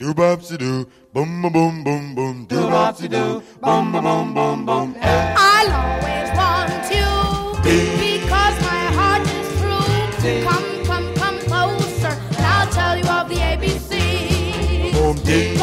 Do-bop-si-doo, boom-ba-boom-boom-boom. Do-bop-si-doo, boom-ba-boom-boom-boom. I'll always want you because my heart is true. Come closer, and I'll tell you of the ABC.